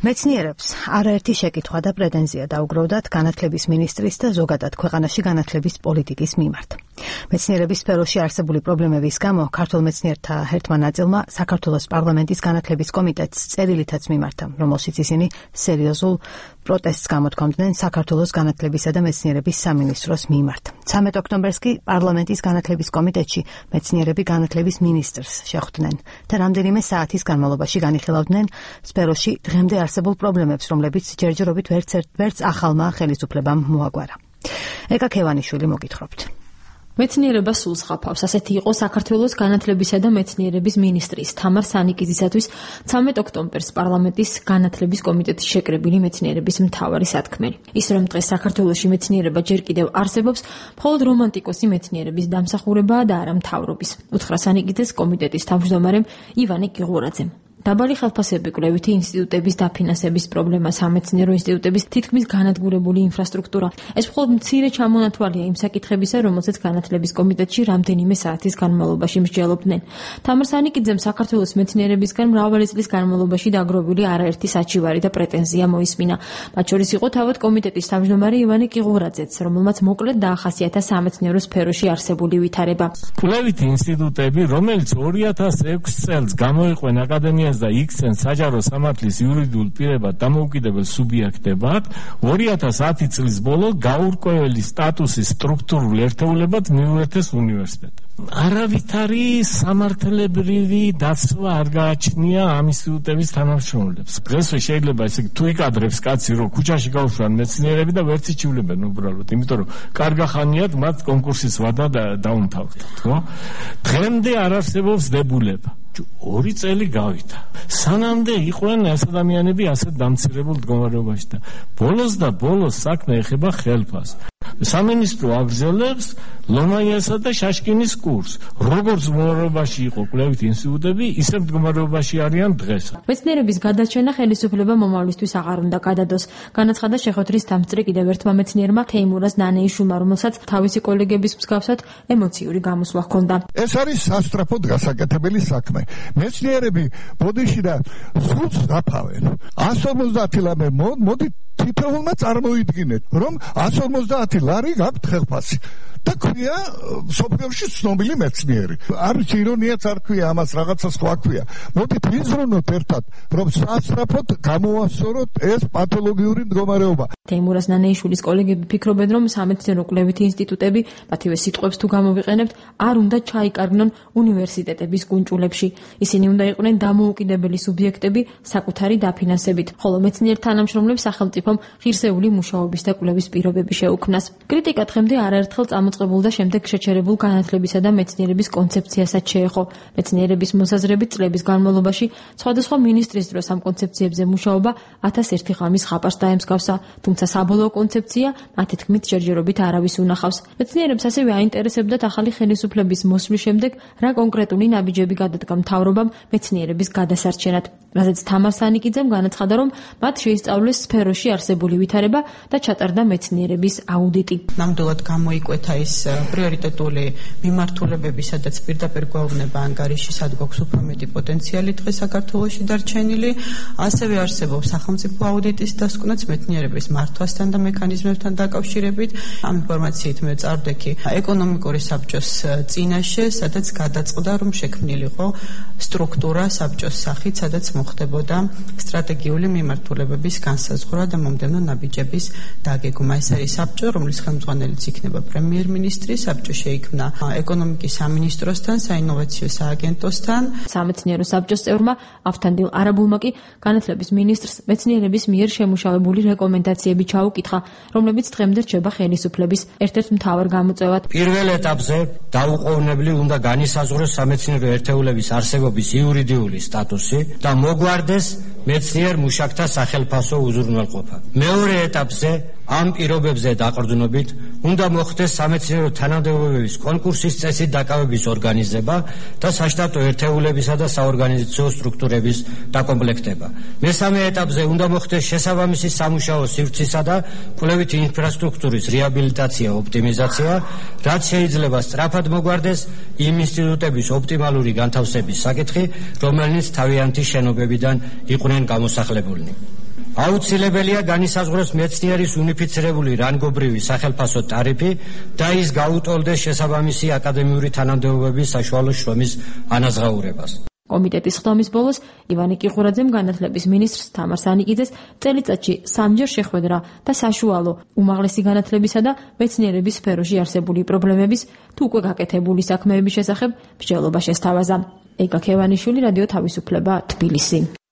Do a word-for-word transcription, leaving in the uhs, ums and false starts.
მეცნიერებს არაერთი შეკითხვა და პრეტენზია დაუგროვდათ განათლების მინისტრის და ზოგადად ქვეყანაში განათლების პოლიტიკის მიმართ. მეცნიერების სფეროში არსებული პრობლემების გამო ქართულ მეცნიერთა ერთმა ნაწილმა საქართველოს პარლამენტის განათლების კომიტეტს წერილითაც მიმართა, რომელშიც ისინი სერიოზულ პროტესტს გამოთქვამდნენ საქართველოს განათლებისა და მეცნიერების სამინისტროს მიმართ. ცამეტ ოქტომბერს კი პარლამენტის განათლების კომიტეტში მეცნიერები განათლების მინისტრს შეხვდნენ და რამდენიმე საათის განმავლობაში განიხილავდნენ სფეროში დღემდე არსებულ პრობლემებს, რომლებიც ჯერჯერობით ვერც ახალმა ხელისუფლებამ მოაგვარა. ეკა ქევანიშვილი მოგითხრობთ. მეცნიერება სულს ხაფავს. ასეთი იყო საქართველოს განათლებისა და მეცნიერების მინისტრის თამარ სანიკიძისათვის ცამეტ ოქტომბერს პარლამენტის განათლების კომიტეტის შეკრებილი მეცნიერების მთავარი სათქმელი. ის რომ დღეს საქართველოში მეცნიერება ჯერ კიდევ არსებობს, მხოლოდ რომანტიკოსი მეცნიერების დამსახურებაა და არა მთავრობის. უთხრა სანიკიძეს კომიტეტის თავმჯდომარემ ივანე კიღურაძემ. დაბალი ხელფასები, კვლევითი ინსტიტუტების დაფინანსების პრობლემა, სამეცნიერო ინსტიტუტების თითქმის განადგურებული ინფრასტრუქტურა. ეს მხოლოდ მცირე ჩამონათვალია იმ საკითხებისა, რომელსაც განათლების კომიტეტში რამდენიმე საათის განმავლობაში მსჯელობდნენ. თამარ სანიკიძემ საქართველოს მეცნიერებისგან მრავალი წლის განმავლობაში დაგროვილი არაერთი საჩივარი და პრეტენზია მოისმინა. მათ შორის იყო თავად კომიტეტის თავმჯდომარე ივანე კიღურაძეც, რომელმაც მოკლედ დაახასიათა სამეცნიერო სფეროში არსებული ვითარება. კვლევითი ინსტიტუტები, რომელიც ორი ათას ექვსი წელს გამოიყვნენ აკადემია და იქცენ საჯარო სამართლის იურიდიულ პირებად დამოუკიდებელ სუბიექტებად, ორი ათას ათი წლის ბოლო გაურკვეველი სტატუსის სტრუქტურულ ერთეულებად მიუერთეს უნივერსიტეტებს. არავითარი სამართლებრივი დაცვა არ გააჩნია ამ ინსტიტუტების თანამშრომლებს. დღესვე შეიძლება ესე თუ იკადრებს კაცი, რომ ქუჩაში გაუშვან მეცნიერები და ვერც იჩივლებენ უბრალოდ, იმიტომ რომ კარგახანიათ მათ კონკურსის ვადა დაუმთავრდათ, ხო? დღემდე არ არსებობს დებულება. ორი წელი გავიდა. სანამდე იყვნენ ეს ადამიანები ასეთ დამცირებულ მდგომარეობაში და ბოლოს და ბოლოს საქმე ეხება ხელფასს. სამინისტრო აგრძელებს ლომაიასა და შაშკინის კურსს. როგორც მდგომარეობაში იყო კვლევითი ინსტიტუტები, ისე მდგომარეობაში არიან დღეს. მეცნიერების გადაჩენა ხელისუფლება მომავლისთვის აღარ უნდა გადადოს. განაცხადა შეხვედრის დამწრე კიდევ ერთმა მეცნიერმა თეიმურაზ ნანეიშვილმა, რომელსაც თავისი კოლეგების მსგავსად ემოციური გამოსვლა ჰქონდა. ეს არის სასწრაფოდ გასაკეთებელი საქმე. მეცნიერები ბოდიში და სულს დაფავენ. εκατს ორმოცდაათი ლარი მოდი თითოეულმა წარმოიდგინეთ, რომ εκατს ორმოცდაათი ლარი გაქვთ ხელფასი. და ქვია სოფიოში ცნობილი მეცნიერი. არის ირონიაც არ ქვია, ამას რაღაცა სხვა ქვია. მოდით ვიზრუნოთ ერთად, რომ სასწრაფოდ გამოვასწოროთ ეს პათოლოგიური მდგომარეობა. თეიმურაზ ნანეიშვილის კოლეგები ფიქრობენ, რომ სამეცნიერო კვლევითი ინსტიტუტები, მათივე სიტყვებს თუ გამოვიყენებთ, არ უნდა ჩაიკარგნონ უნივერსიტეტების კუნჭულებში. ისინი უნდა იყვნენ დამოუკიდებელი სუბიექტები საკუთარი დაფინანსებით, ხოლო მეცნიერ თანამშრომლებს სახელმწიფომ ღირსეული მუშაობის და კვლევის პირობები შეუქმნას. კრიტიკა დღემდე არაერთხელ წამოწყებულ და შემდეგ შეჩერებულ განათლებისა და მეცნიერების კონცეფციასაც შეეხო. მეცნიერების მოსაზრებით წლების განმავლობაში სხვადასხვა მინისტრის დროს ამ კონცეფციებზე მუშაობა ათას ერთი ღამის ხაპარს დაემსგავსა, თუმცა საბოლოო კონცეფცია მათი თქმით ჯერჯერობით არავის უნახავს. მეცნიერებს ასევე აინტერესებდათ ახალი ხელისუფლების მოსვლის შემდეგ რა კონკრეტული ნაბიჯები გადადგა მთავრობამ მეცნიერების გადასარჩენად. რაზეც თამარ სანიკიძემ განაცხადა, რომ მათ შეისწავლეს სფეროში არსებული ვითარება და ჩატარდა მეცნიერების აუდიტი. ნამდვილად გამოიკვეთა ის პრიორიტეტული მიმართულებები, სადაც პირდაპირ გვეუბნება ანგარიში, სად გვაქვს უფრო მეტი პოტენციალი დღეს საქართველოში დარჩენილი. ასევე არსებობს სახელმწიფო აუდიტის დასკვნაც მეცნიერების მართვასთან და მექანიზმებთან დაკავშირებით. ამ ინფორმაციით მე წარვდექი ეკონომიკური საბჭოს წინაშე, სადაც გადაწყდა, რომ შექმნილიყო სტრუქტურა საბჭოს სახით, სადაც მოხდებოდა სტრატეგიული მიმართულებების განსაზღვრა და მომდევნო ნაბიჯების დაგეგმა. ეს არის საბჭო, რომლის ხელმძღვანელიც იქნება პრემიერ-მინისტრი. საბჭო შეიქმნა ეკონომიკის სამინისტროსთან, საინოვაციო სააგენტოსთან. სამეცნიერო საბჭოს წევრმა ავთანდილ არაბულმა კი განათლების მინისტრს მეცნიერების მიერ შემუშავებული რეკომენდაციები ჩაუკითხა, რომლებიც დღემდე რჩება ხელისუფლების ერთ-ერთ მთავარ გამოწვევად. პირველ ეტაპზე დაუყოვნებლივ უნდა განისაზღვროს სამეცნიერო ერთეულების არსებობის იურიდიული სტატუსი და მოგვარდეს მეცნიერ მუშაკთა სახელფასო უზრუნველყოფა. მეორე ეტაპზე ამ პირობებზე დაყრდნობით უნდა მოხდეს სამეცნიერო თანამდებობების კონკურსის წესით დაკავების ორგანიზება და საშტატო ერთეულებისა და საორგანიზაციო სტრუქტურების დაკომპლექტება. მესამე ეტაპზე უნდა მოხდეს შესაბამისი სამუშაო სივრცისა და კვლევითი ინფრასტრუქტურის რეაბილიტაცია, ოპტიმიზაცია, რაც შეიძლება სწრაფად მოგვარდეს იმ ინსტიტუტების ოპტიმალური განთავსების საკითხი, რომელნიც თავიანთი შენობებიდან იყვნენ გამოსახლებულნი. აუცილებელია განისაზღვროს მეცნიერის უნიფიცირებული რანგობრივი სახელფასო ტარიფი და ის გაუტოლდეს შესაბამისი აკადემიური თანამდებობების საშუალო შრომის ანაზღაურებას. კომიტეტის ხდომის ბოლოს ივანე კიღურაძემ განათლების მინისტრს თამარ სანიკიძეს წელიწადში სამჯერ შეხვედრა და საშუალო უმაღლესი განათლებისა და მეცნიერების სფეროში არსებული პრობლემების თუ უკვე გაკეთებული საქმეების შესახებ მსჯელობა შესთავაზა. ეკა ქევანიშვილი, რადიო თავისუფლება, თბილისი.